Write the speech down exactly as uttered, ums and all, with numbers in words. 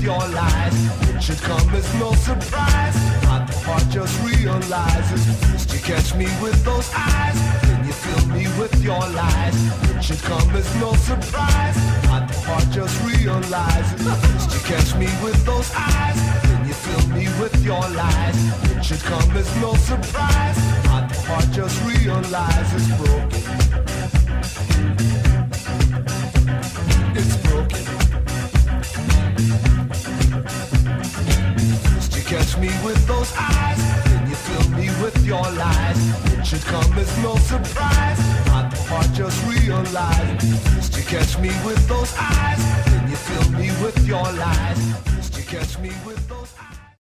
your lies. It should come as no surprise. My heart just realizes. First you catch me with those eyes, then you fill me with your lies. It should come as no surprise. My heart just realizes. First you catch me with those eyes, then you fill me with your lies. It should come as no surprise. My heart just realizes broken. It's broken. First you catch me with those eyes, then you fill me with your lies. It should come as no surprise. My heart just realized. First you catch me with those eyes, then you fill me with your lies. First you catch me with those